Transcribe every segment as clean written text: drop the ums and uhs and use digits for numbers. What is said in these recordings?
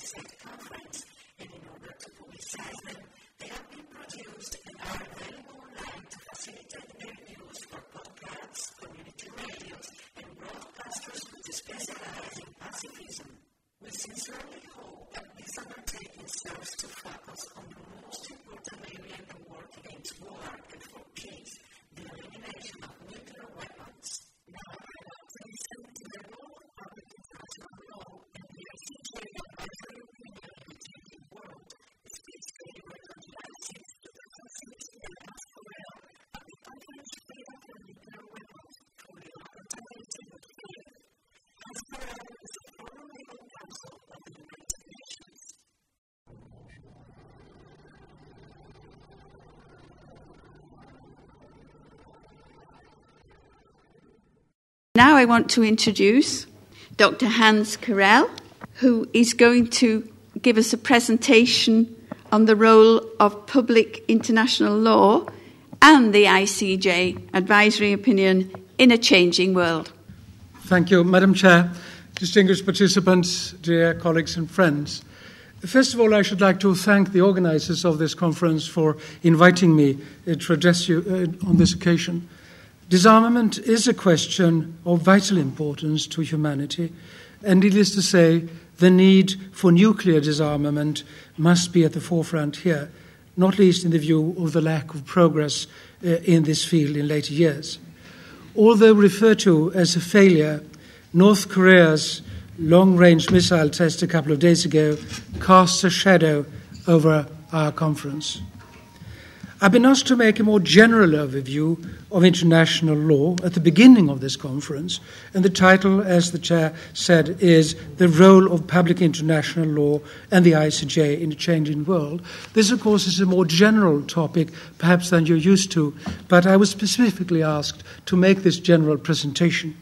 said conference, and in order to publicize them, they have been produced and are available online to facilitate their use for podcasts, community radios, and broadcasters who specialize in pacifism. We sincerely hope that this undertaking serves to focus on the most important area in the work against war and for peace, the elimination of nuclear weapons. Now, I want to listen to the role of public international law and the ICJ advisory opinion in the changing world. The speech delivered on July 6, 2006 by Hans Corell at the Conference Freedom for Nuclear Weapons for the Accountability of Fear. Hans Corell is a former legal counsel of the United Nations. Now I want to introduce Dr. Hans Corell, who is going to give us a presentation on the role of public international law and the ICJ advisory opinion in a changing world. Thank you, Madam Chair, distinguished participants, dear colleagues and friends. First of all, I should like to thank the organisers of this conference for inviting me to address you on this occasion. Disarmament is a question of vital importance to humanity, and needless to say, the need for nuclear disarmament must be at the forefront here, not least in the view of the lack of progress in this field in later years. Although referred to as a failure, North Korea's long-range missile test a couple of days ago casts a shadow over our conference. I've been asked to make a more general overview of international law at the beginning of this conference, and the title, as the Chair said, is The Role of Public International Law and the ICJ in a Changing World. This, of course, is a more general topic, perhaps than you're used to, but I was specifically asked to make this general presentation.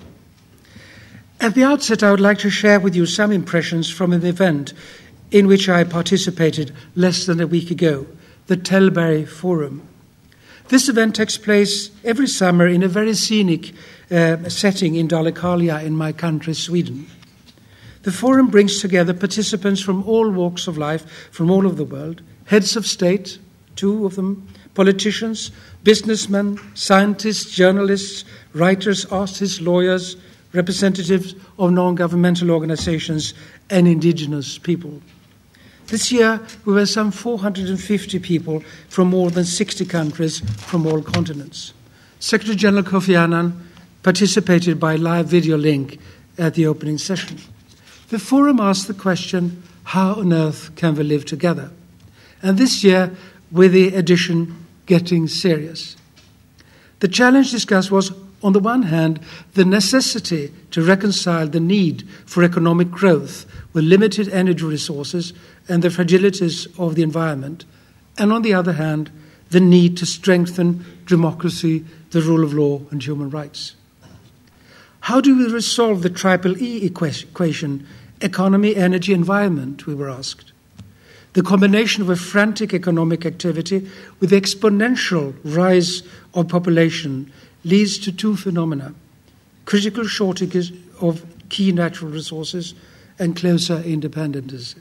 At the outset, I would like to share with you some impressions from an event in which I participated less than a week ago, the Tällberg Forum. This event takes place every summer in a very scenic setting in Dalecarlia in my country, Sweden. The forum brings together participants from all walks of life, from all over the world, heads of state, 2 of them, politicians, businessmen, scientists, journalists, writers, artists, lawyers, representatives of non-governmental organizations, and indigenous people. This year, we were some 450 people from more than 60 countries from all continents. Secretary General Kofi Annan participated by live video link at the opening session. The forum asked the question, how on earth can we live together? And this year, with the addition, getting serious. The challenge discussed was, on the one hand, the necessity to reconcile the need for economic growth with limited energy resources and the fragilities of the environment, and on the other hand, the need to strengthen democracy, the rule of law, and human rights. How do we resolve the triple E equation, economy, energy, environment, we were asked. The combination of a frantic economic activity with the exponential rise of population leads to 2 phenomena: critical shortages of key natural resources and closer interdependence.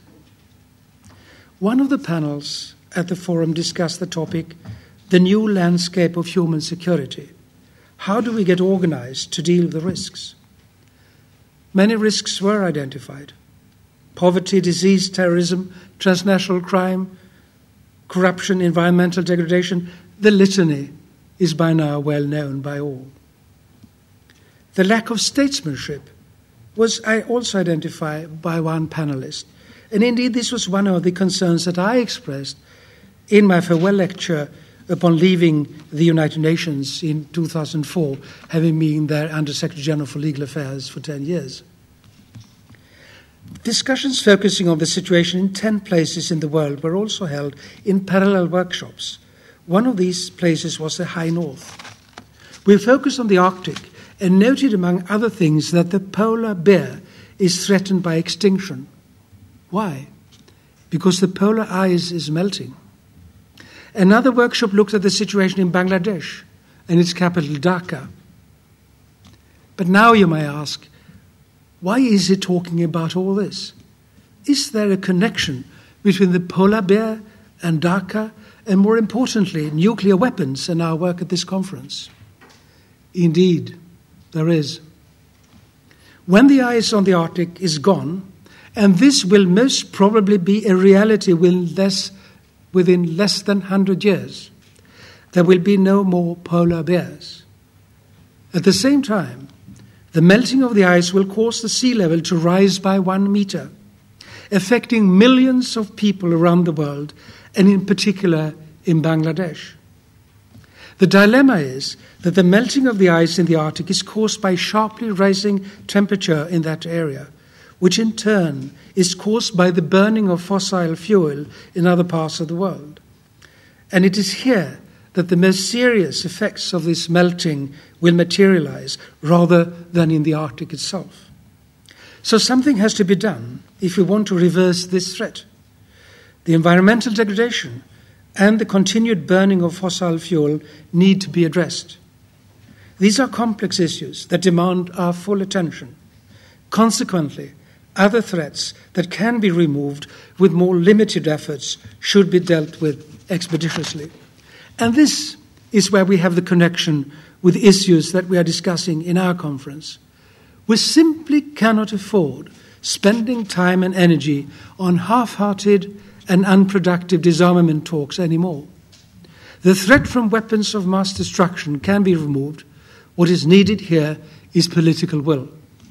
One of the panels at the forum discussed the topic, the new landscape of human security. How do we get organized to deal with the risks? Many risks were identified: poverty, disease, terrorism, transnational crime, corruption, environmental degradation. The litany is by now well known by all. The lack of statesmanship was also identified by one panelist. And indeed, this was one of the concerns that I expressed in my farewell lecture upon leaving the United Nations in 2004, having been there Under Secretary General for Legal Affairs for 10 years. Discussions focusing on the situation in 10 places in the world were also held in parallel workshops. One of these places was the High North. We focused on the Arctic and noted, among other things, that the polar bear is threatened by extinction. Why? Because the polar ice is melting. Another workshop looked at the situation in Bangladesh and its capital, Dhaka. But now you may ask, why is he talking about all this? is there a connection between the polar bear and DACA, and more importantly, nuclear weapons and our work at this conference? Indeed, there is. When the ice on the Arctic is gone, and this will most probably be a reality within less than 100 years, there will be no more polar bears. At the same time, the melting of the ice will cause the sea level to rise by 1 meter, affecting millions of people around the world, and in particular in Bangladesh. The dilemma is that the melting of the ice in the Arctic is caused by sharply rising temperature in that area, which in turn is caused by the burning of fossil fuel in other parts of the world. And it is here that the most serious effects of this melting will materialize rather than in the Arctic itself. So something has to be done if we want to reverse this threat. The environmental degradation and the continued burning of fossil fuel need to be addressed. These are complex issues that demand our full attention. Consequently, other threats that can be removed with more limited efforts should be dealt with expeditiously. And this is where we have the connection with issues that we are discussing in our conference. We simply cannot afford spending time and energy on half-hearted and unproductive disarmament talks anymore. The threat from weapons of mass destruction can be removed. What is needed here is political will.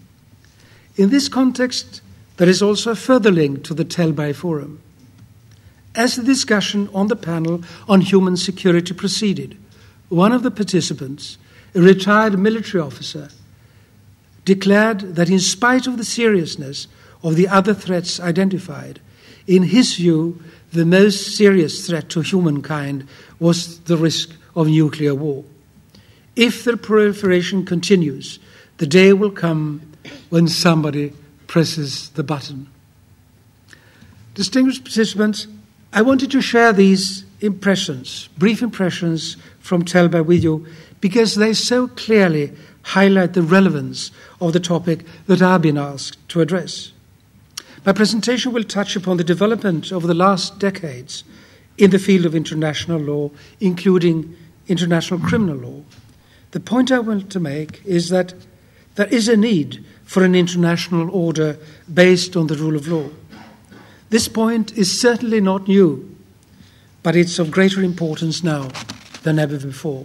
In this context, there is also a further link to the Telbai Forum. As the discussion on the panel on human security proceeded, one of the participants, a retired military officer, declared that in spite of the seriousness of the other threats identified, in his view, the most serious threat to humankind was the risk of nuclear war. If the proliferation continues, the day will come when somebody presses the button. Distinguished participants, I wanted to share these impressions, brief impressions from Telbai with you, because they so clearly highlight the relevance of the topic that I've been asked to address. My presentation will touch upon the development over the last decades in the field of international law, including international criminal law. The point I want to make is that there is a need for an international order based on the rule of law. This point is certainly not new, but it's of greater importance now than ever before.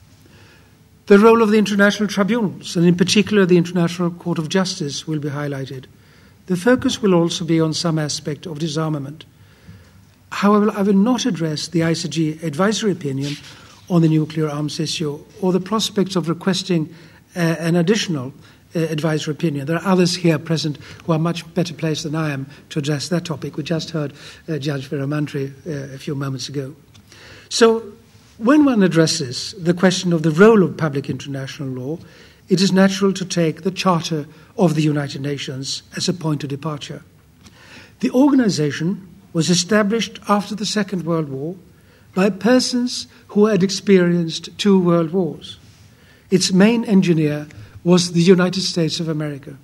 The role of the international tribunals, and in particular the International Court of Justice, will be highlighted. The focus will also be on some aspect of disarmament. However, I will not address the ICG advisory opinion on the nuclear arms issue or the prospects of requesting an additional advisory opinion. There are others here present who are much better placed than I am to address that topic. We just heard Judge Veeramantri a few moments ago. So when one addresses the question of the role of public international law, it is natural to take the Charter of the United Nations as a point of departure. The organization was established after the Second World War by persons who had experienced 2 world wars. Its main engineer was the United States of America.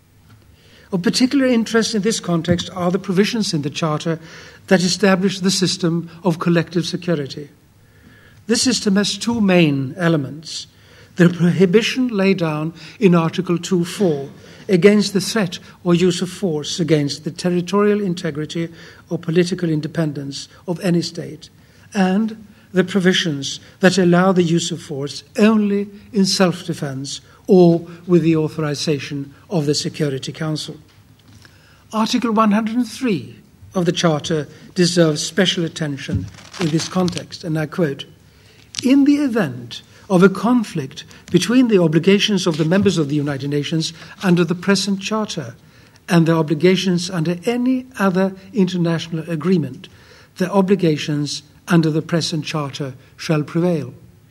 Of particular interest in this context are the provisions in the Charter that establish the system of collective security. This system has 2 main elements: the prohibition laid down in Article 2.4 against the threat or use of force against the territorial integrity or political independence of any state, and the provisions that allow the use of force only in self-defense or with the authorization of the Security Council. Article 103 of the Charter deserves special attention in this context, and I quote, "In the event of a conflict between the obligations of the members of the United Nations under the present Charter and their obligations under any other international agreement, the obligations under the present Charter shall prevail."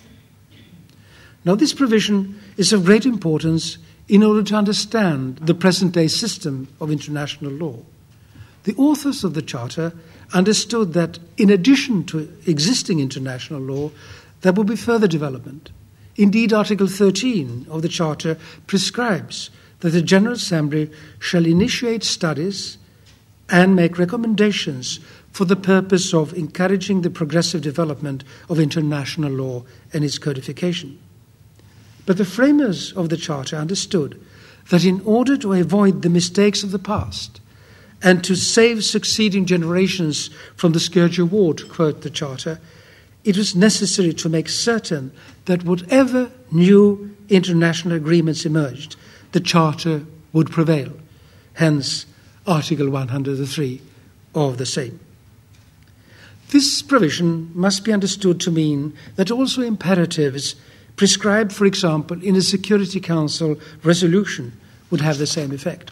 Now, this provision is of great importance in order to understand the present-day system of international law. The authors of the Charter understood that in addition to existing international law, there will be further development. Indeed, Article 13 of the Charter prescribes that the General Assembly shall initiate studies and make recommendations for the purpose of encouraging the progressive development of international law and its codification. But the framers of the Charter understood that in order to avoid the mistakes of the past and to save succeeding generations from the scourge of war, to quote the Charter, it was necessary to make certain that whatever new international agreements emerged, the Charter would prevail. Hence, Article 103 of the same. This provision must be understood to mean that also imperatives prescribed, for example, in a Security Council resolution would have the same effect.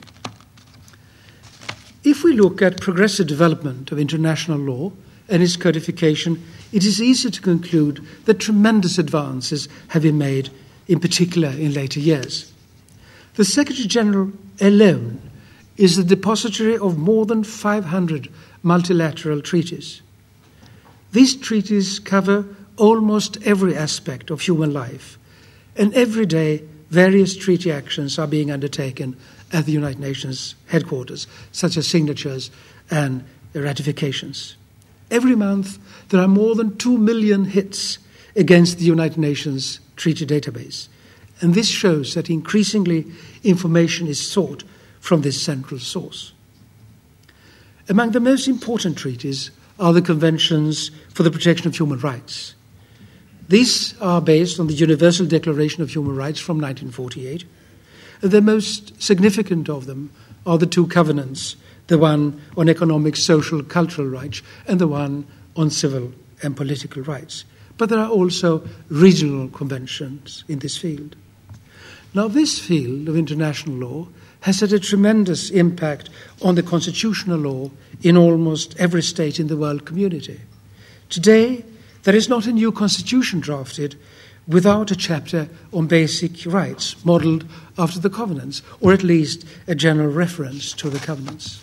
If we look at progressive development of international law and its codification, it is easy to conclude that tremendous advances have been made, in particular in later years. The Secretary-General alone is the depository of more than 500 multilateral treaties. These treaties cover almost every aspect of human life, and every day various treaty actions are being undertaken at the United Nations headquarters, such as signatures and ratifications. Every month there are more than 2 million hits against the United Nations treaty database, and this shows that increasingly information is sought from this central source. Among the most important treaties are the Conventions for the Protection of Human Rights. These are based on the Universal Declaration of Human Rights from 1948. The most significant of them are the two covenants, the one on economic, social, cultural rights, and the one on civil and political rights. But there are also regional conventions in this field. Now, this field of international law has had a tremendous impact on the constitutional law in almost every state in the world community. Today, there is not a new constitution drafted without a chapter on basic rights modelled after the covenants, or at least a general reference to the covenants.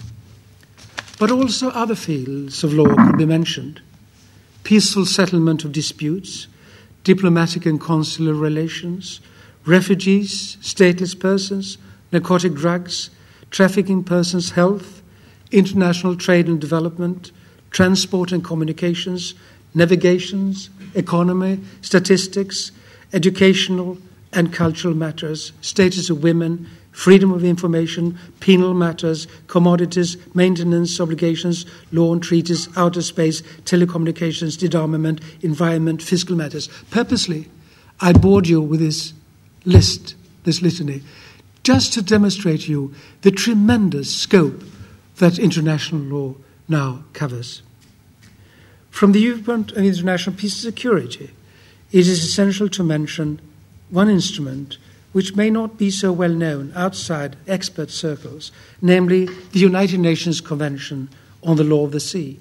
But also other fields of law could be mentioned: peaceful settlement of disputes, diplomatic and consular relations, refugees, stateless persons, narcotic drugs, trafficking persons' health, international trade and development, transport and communications, navigations, economy, statistics, educational and cultural matters, status of women, freedom of information, penal matters, commodities, maintenance obligations, law and treaties, outer space, telecommunications, disarmament, environment, fiscal matters. Purposely, I bored you with this list, this litany, just to demonstrate to you the tremendous scope that international law now covers. From the viewpoint of international peace and security, it is essential to mention one instrument which may not be so well known outside expert circles, namely the United Nations Convention on the Law of the Sea.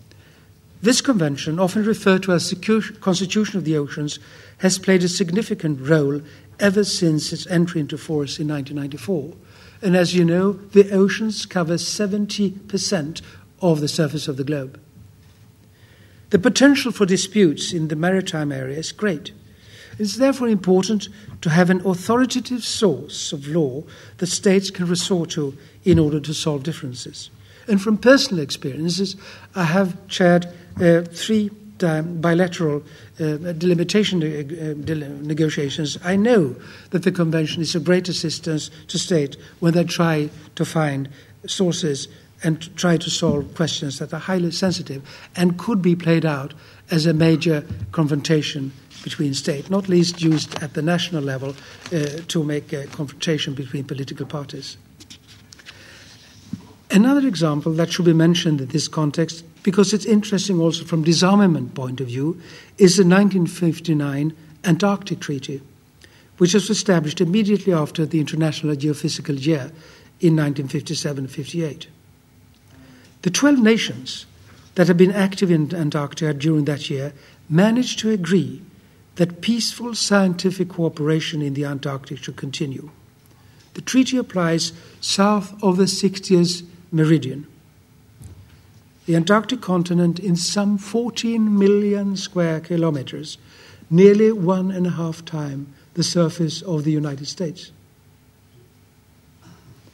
This convention, often referred to as the Constitution of the Oceans, has played a significant role ever since its entry into force in 1994. And as you know, the oceans cover 70% of the surface of the globe. The potential for disputes in the maritime area is great. It's therefore important to have an authoritative source of law that states can resort to in order to solve differences. And from personal experiences, I have chaired 3 bilateral delimitation negotiations. I know that the Convention is of great assistance to states when they try to find sources and try to solve questions that are highly sensitive and could be played out as a major confrontation between states, not least used at the national level to make a confrontation between political parties. Another example that should be mentioned in this context, because it's interesting also from disarmament point of view, is the 1959 Antarctic Treaty, which was established immediately after the International Geophysical Year in 1957-58. The 12 nations that have been active in Antarctica during that year managed to agree that peaceful scientific cooperation in the Antarctic should continue. The treaty applies south of the 60th meridian. The Antarctic continent in some 14 million square kilometers, nearly 1.5 times the surface of the United States.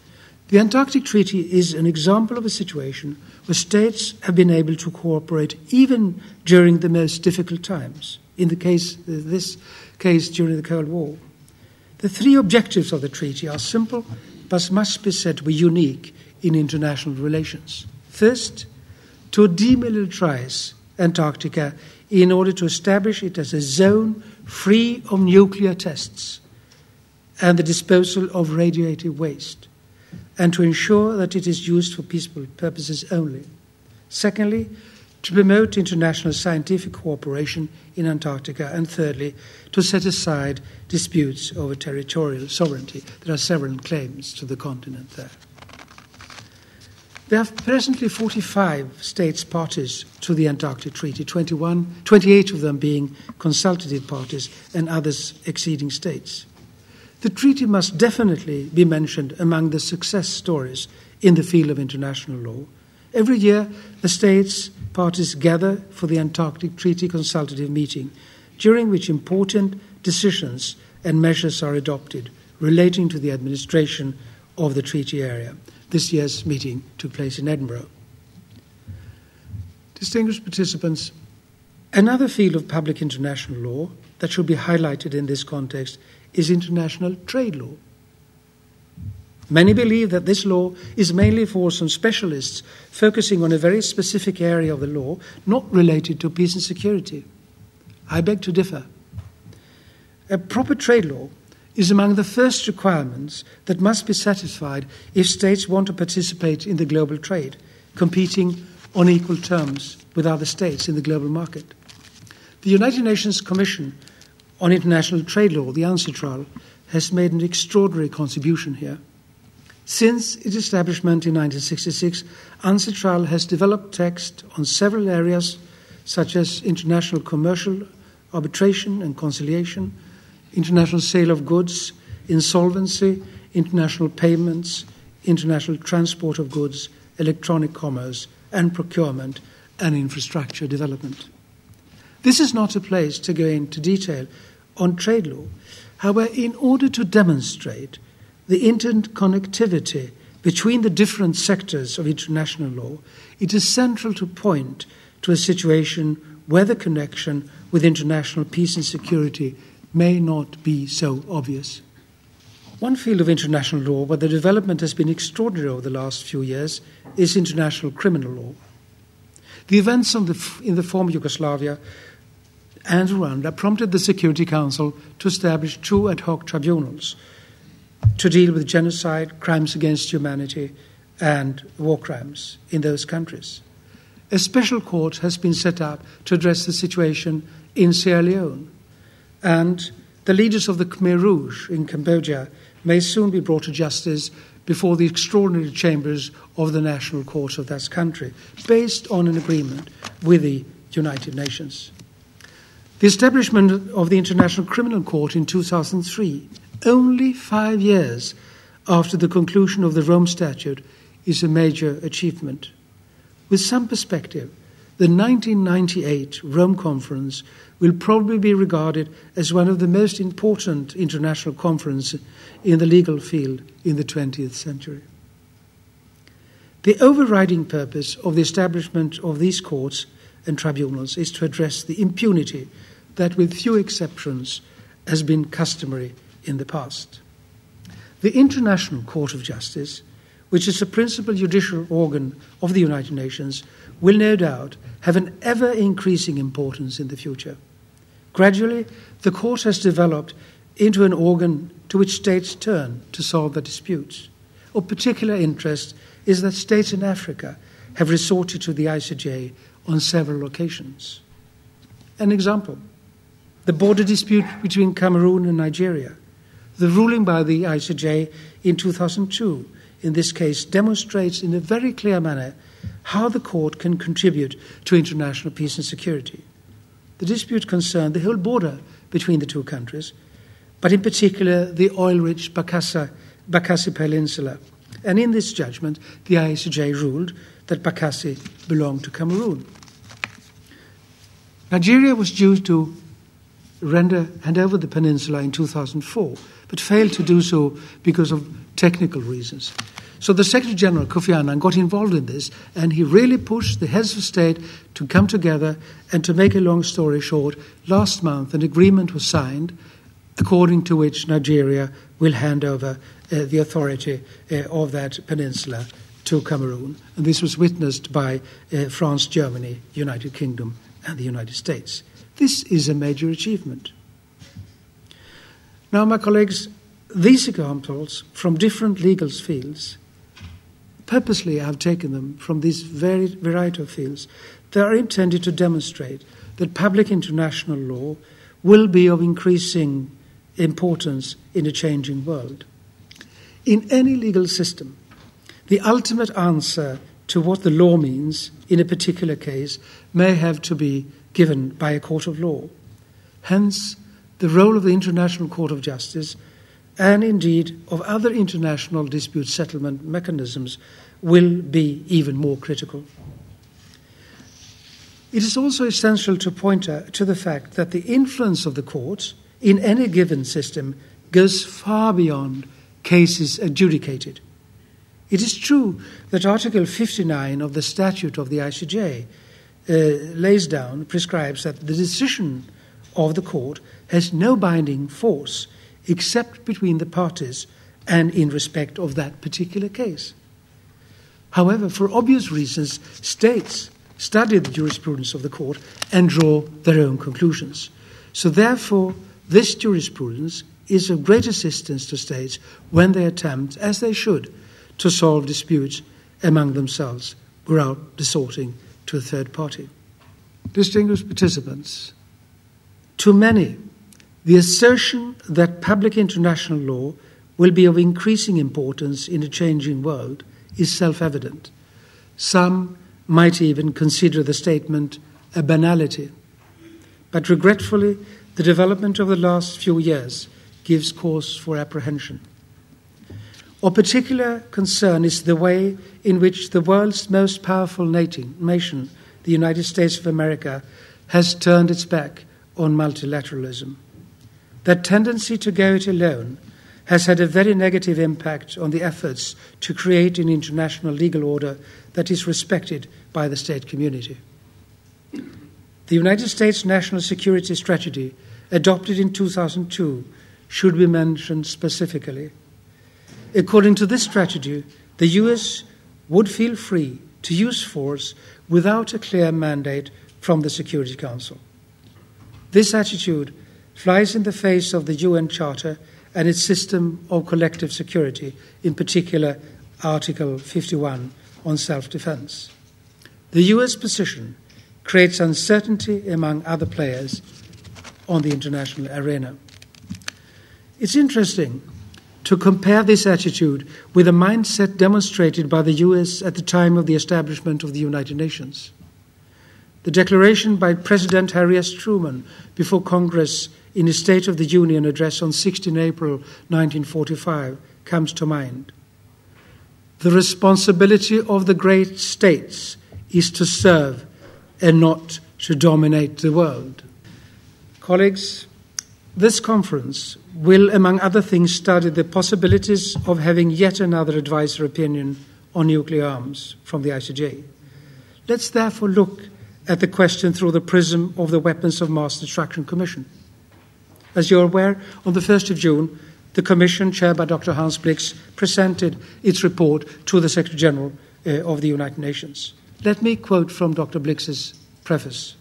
The Antarctic Treaty is an example of a situation where states have been able to cooperate even during the most difficult times, in this case during the Cold War. The three objectives of the treaty are simple, but must be said to be unique in international relations. First, to demilitarize Antarctica in order to establish it as a zone free of nuclear tests and the disposal of radioactive waste, and to ensure that it is used for peaceful purposes only. Secondly, to promote international scientific cooperation in Antarctica. And thirdly, to set aside disputes over territorial sovereignty. There are several claims to the continent there. There are presently 45 states parties to the Antarctic Treaty, 28 of them being consultative parties and others exceeding states. The treaty must definitely be mentioned among the success stories in the field of international law. Every year, the states parties gather for the Antarctic Treaty Consultative Meeting, during which important decisions and measures are adopted relating to the administration of the treaty area. This year's meeting took place in Edinburgh. Distinguished participants, another field of public international law that should be highlighted in this context is international trade law. Many believe that this law is mainly for some specialists focusing on a very specific area of the law, not related to peace and security. I beg to differ. A proper trade law is among the first requirements that must be satisfied if states want to participate in the global trade, competing on equal terms with other states in the global market. The United Nations Commission on International Trade Law, the UNCITRAL, has made an extraordinary contribution here. Since its establishment in 1966, UNCITRAL has developed text on several areas such as international commercial arbitration and conciliation, international sale of goods, insolvency, international payments, international transport of goods, electronic commerce, and procurement and infrastructure development. This is not a place to go into detail on trade law. However, in order to demonstrate the interconnectivity between the different sectors of international law, it is central to point to a situation where the connection with international peace and security may not be so obvious. One field of international law where the development has been extraordinary over the last few years is international criminal law. The events in the former Yugoslavia and Rwanda prompted the Security Council to establish two ad hoc tribunals to deal with genocide, crimes against humanity, and war crimes in those countries. A special court has been set up to address the situation in Sierra Leone, and the leaders of the Khmer Rouge in Cambodia may soon be brought to justice before the extraordinary chambers of the National Court of that country, based on an agreement with the United Nations. The establishment of the International Criminal Court in 2003, only 5 years after the conclusion of the Rome Statute, is a major achievement. With some perspective, the 1998 Rome Conference will probably be regarded as one of the most important international conferences in the legal field in the 20th century. The overriding purpose of the establishment of these courts and tribunals is to address the impunity that, with few exceptions, has been customary in the past. The International Court of Justice, which is the principal judicial organ of the United Nations, will no doubt have an ever-increasing importance in the future. Gradually, the court has developed into an organ to which states turn to solve their disputes. Of particular interest is that states in Africa have resorted to the ICJ on several occasions. An example, the border dispute between Cameroon and Nigeria. The ruling by the ICJ in 2002, in this case, demonstrates in a very clear manner how the court can contribute to international peace and security. The dispute concerned the whole border between the two countries, but in particular the oil-rich Bakassi Peninsula. And in this judgment, the ICJ ruled that Bakassi belonged to Cameroon. Nigeria was due to hand over the peninsula in 2004, but failed to do so because of technical reasons. So the Secretary General, Kofi Annan, got involved in this, and he really pushed the heads of state to come together. And to make a long story short, last month an agreement was signed according to which Nigeria will hand over the authority of that peninsula to Cameroon. And this was witnessed by France, Germany, United Kingdom, and the United States. This is a major achievement. Now, my colleagues, these examples from different legal fields, purposely I have taken them from these variety of fields, they are intended to demonstrate that public international law will be of increasing importance in a changing world. In any legal system, the ultimate answer to what the law means in a particular case may have to be given by a court of law. Hence, the role of the International Court of Justice and indeed of other international dispute settlement mechanisms will be even more critical. It is also essential to point to the fact that the influence of the courts in any given system goes far beyond cases adjudicated. It is true that Article 59 of the Statute of the ICJ prescribes that the decision of the court has no binding force except between the parties and in respect of that particular case. However, for obvious reasons, states study the jurisprudence of the court and draw their own conclusions. So therefore, this jurisprudence is of great assistance to states when they attempt, as they should, to solve disputes among themselves without resorting to a third party. Distinguished participants, to many, the assertion that public international law will be of increasing importance in a changing world is self-evident. Some might even consider the statement a banality. But regretfully, the development of the last few years gives cause for apprehension. Of particular concern is the way in which the world's most powerful nation, the United States of America, has turned its back on multilateralism. That tendency to go it alone has had a very negative impact on the efforts to create an international legal order that is respected by the state community. The United States National Security Strategy, adopted in 2002, should be mentioned specifically. According to this strategy, the US would feel free to use force without a clear mandate from the Security Council. This attitude flies in the face of the UN Charter and its system of collective security, in particular Article 51 on self-defense. The US position creates uncertainty among other players on the international arena. It's interesting to compare this attitude with the mindset demonstrated by the US at the time of the establishment of the United Nations. The declaration by President Harry S. Truman before Congress in his State of the Union address on 16 April 1945 comes to mind. The responsibility of the great states is to serve and not to dominate the world. Colleagues, this conference will, among other things, study the possibilities of having yet another advisory opinion on nuclear arms from the ICJ. Let's therefore look at the question through the prism of the Weapons of Mass Destruction Commission. As you're aware, on the 1st of June, the Commission, chaired by Dr. Hans Blix, presented its report to the Secretary General of the United Nations. Let me quote from Dr. Blix's preface.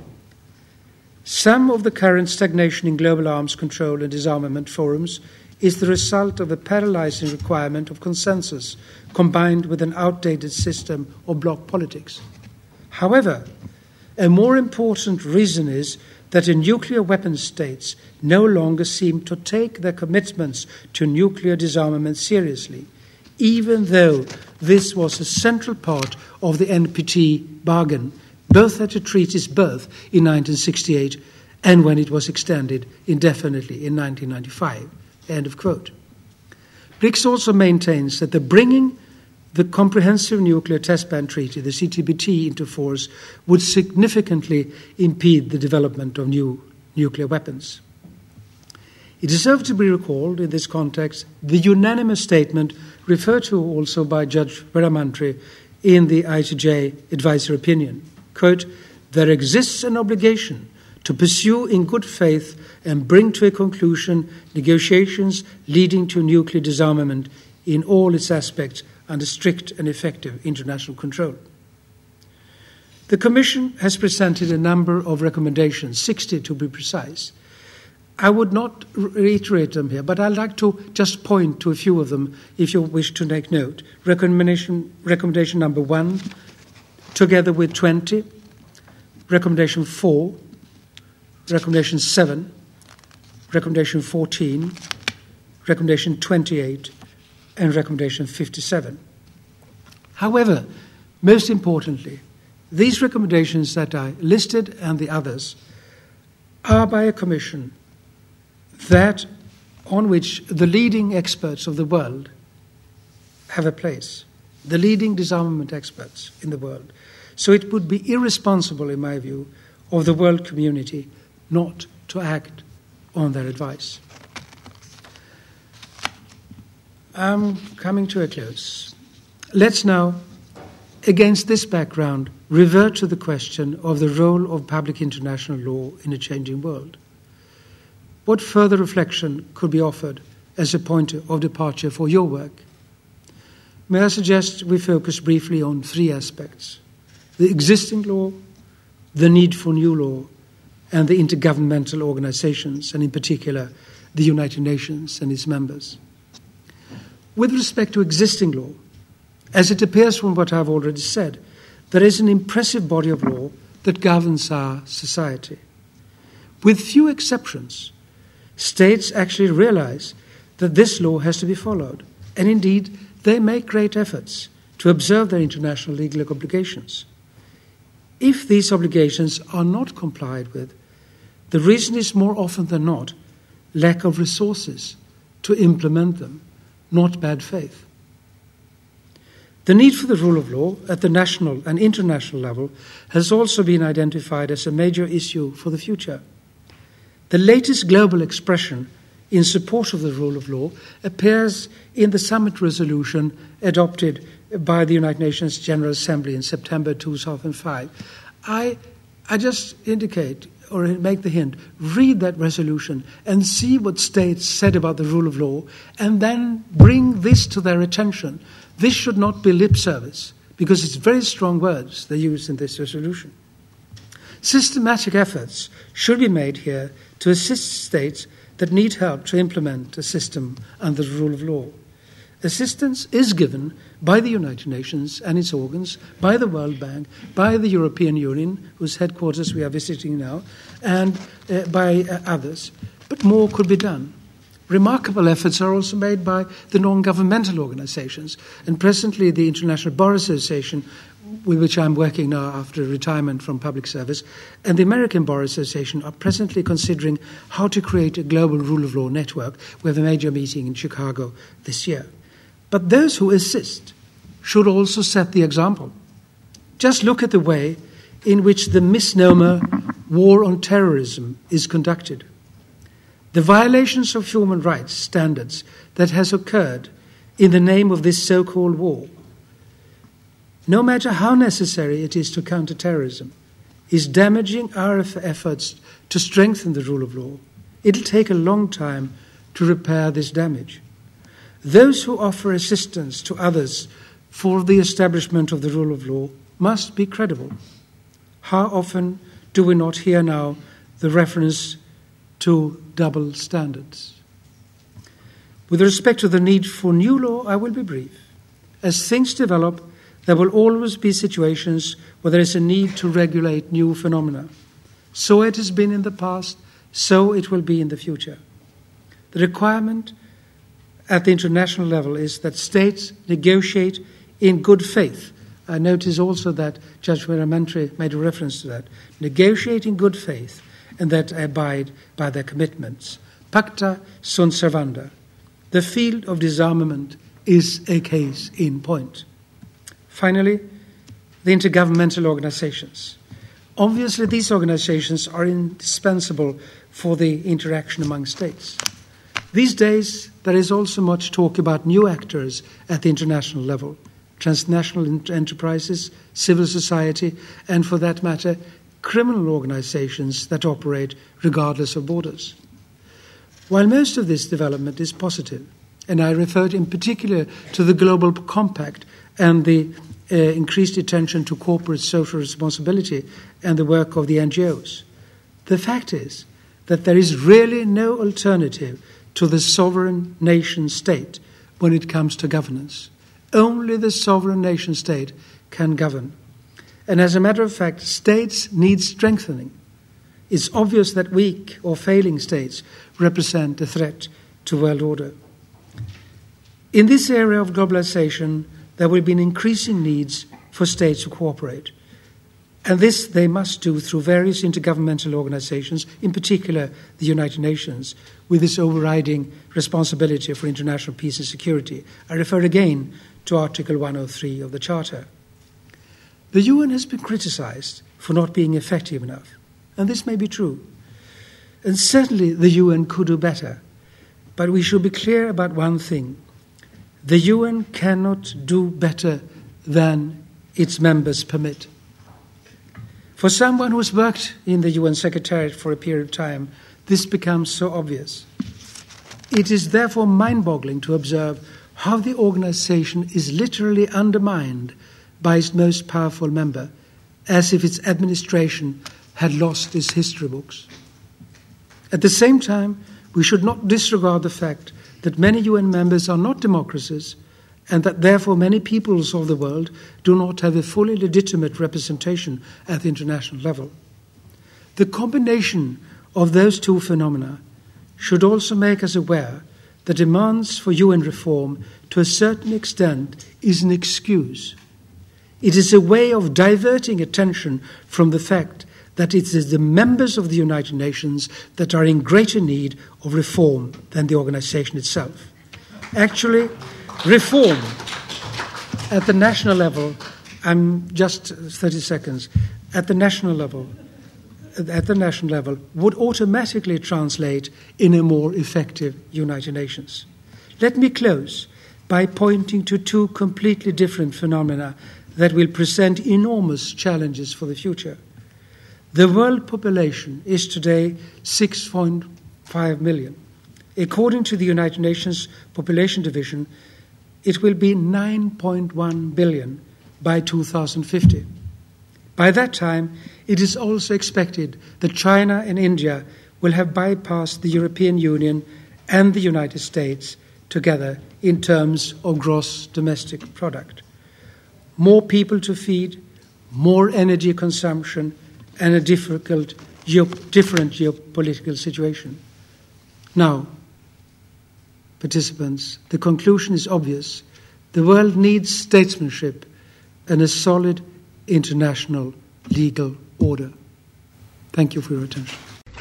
Some of the current stagnation in global arms control and disarmament forums is the result of the paralyzing requirement of consensus combined with an outdated system of bloc politics. However, a more important reason is that the nuclear weapons states no longer seem to take their commitments to nuclear disarmament seriously, even though this was a central part of the NPT bargain, both at the treaty's birth in 1968 and when it was extended indefinitely in 1995. End of quote. Blix also maintains that the bringing the Comprehensive Nuclear Test Ban Treaty, the CTBT, into force would significantly impede the development of new nuclear weapons. It deserves to be recalled in this context the unanimous statement referred to also by Judge Veramantri in the ICJ advisory opinion. Quote, "There exists an obligation to pursue in good faith and bring to a conclusion negotiations leading to nuclear disarmament in all its aspects under strict and effective international control." The Commission has presented a number of recommendations, 60 to be precise. I would not reiterate them here, but I'd like to just point to a few of them if you wish to take note. Recommendation number 1, together with 20, recommendation 4, recommendation 7, recommendation 14, recommendation 28, and recommendation 57. However, most importantly, these recommendations that I listed and the others are by a commission that on which the leading experts of the world have a place, the leading disarmament experts in the world. So it would be irresponsible, in my view, of the world community not to act on their advice. I'm coming to a close. Let's now, against this background, revert to the question of the role of public international law in a changing world. What further reflection could be offered as a point of departure for your work? May I suggest we focus briefly on 3 aspects: the existing law, the need for new law, and the intergovernmental organizations, and in particular the United Nations and its members. With respect to existing law, as it appears from what I've already said, there is an impressive body of law that governs our society. With few exceptions, states actually realize that this law has to be followed, and indeed they make great efforts to observe their international legal obligations. If these obligations are not complied with, the reason is more often than not lack of resources to implement them, not bad faith. The need for the rule of law at the national and international level has also been identified as a major issue for the future. The latest global expression in support of the rule of law appears in the summit resolution adopted by the United Nations General Assembly in September 2005. I just indicate or make the hint, read that resolution and see what states said about the rule of law, and then bring this to their attention. This should not be lip service, because it's very strong words they use in this resolution. Systematic efforts should be made here to assist states that need help to implement a system under the rule of law. Assistance is given by the United Nations and its organs, by the World Bank, by the European Union, whose headquarters we are visiting now, and by others. But more could be done. Remarkable efforts are also made by the non-governmental organizations, and presently the International Bar Association, with which I'm working now after retirement from public service, and the American Bar Association are presently considering how to create a global rule of law network. We have a major meeting in Chicago this year. But those who assist should also set the example. Just look at the way in which the misnomer war on terrorism is conducted. The violations of human rights standards that has occurred in the name of this so-called war, no matter how necessary it is to counter terrorism, is damaging our efforts to strengthen the rule of law. It'll take a long time to repair this damage. Those who offer assistance to others for the establishment of the rule of law must be credible. How often do we not hear now the reference to double standards? With respect to the need for new law, I will be brief. As things develop, there will always be situations where there is a need to regulate new phenomena. So it has been in the past, so it will be in the future. The requirement at the international level is that states negotiate in good faith. I notice also that Judge Veramantri made a reference to that. Negotiate in good faith and that abide by their commitments. Pacta sunt servanda. The field of disarmament is a case in point. Finally, the intergovernmental organizations. Obviously, these organizations are indispensable for the interaction among states. These days, there is also much talk about new actors at the international level, transnational enterprises, civil society, and for that matter, criminal organizations that operate regardless of borders. While most of this development is positive, and I referred in particular to the Global Compact and the increased attention to corporate social responsibility and the work of the NGOs, the fact is that there is really no alternative to the sovereign nation state when it comes to governance. Only the sovereign nation state can govern. And as a matter of fact, states need strengthening. It's obvious that weak or failing states represent a threat to world order. In this area of globalization, there will be increasing needs for states to cooperate. And this they must do through various intergovernmental organizations, in particular the United Nations, with its overriding responsibility for international peace and security. I refer again to Article 103 of the Charter. The UN has been criticized for not being effective enough, and this may be true. And certainly the UN could do better. But we should be clear about one thing. The UN cannot do better than its members permit. For someone who has worked in the UN Secretariat for a period of time, this becomes so obvious. It is therefore mind-boggling to observe how the organization is literally undermined by its most powerful member, as if its administration had lost its history books. At the same time, we should not disregard the fact that many UN members are not democracies, and that therefore many peoples of the world do not have a fully legitimate representation at the international level. The combination of those two phenomena should also make us aware that demands for UN reform to a certain extent is an excuse. It is a way of diverting attention from the fact that it is the members of the United Nations that are in greater need of reform than the organization itself. Actually, reform at the national level, just 30 seconds, at the national level would automatically translate in a more effective United Nations. Let me close by pointing to two completely different phenomena that will present enormous challenges for the future. The world population is today 6.5 million. According to the United Nations Population Division, it will be 9.1 billion by 2050. By that time, it is also expected that China and India will have bypassed the European Union and the United States together in terms of gross domestic product. More people to feed, more energy consumption, and a different geopolitical situation. Now, participants, the conclusion is obvious. The world needs statesmanship and a solid international legal order. Thank you for your attention.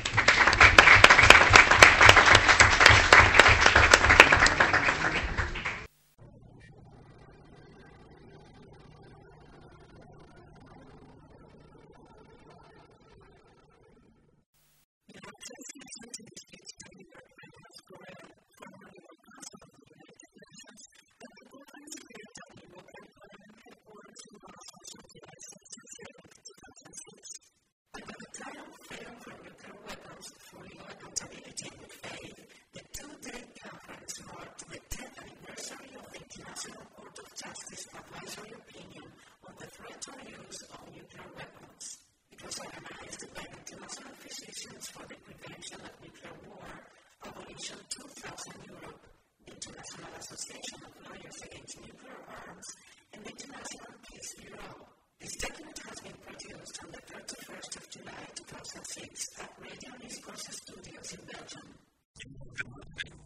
This document has been produced on the 31st of July 2006 at Radio Niscorsa Studios in Belgium.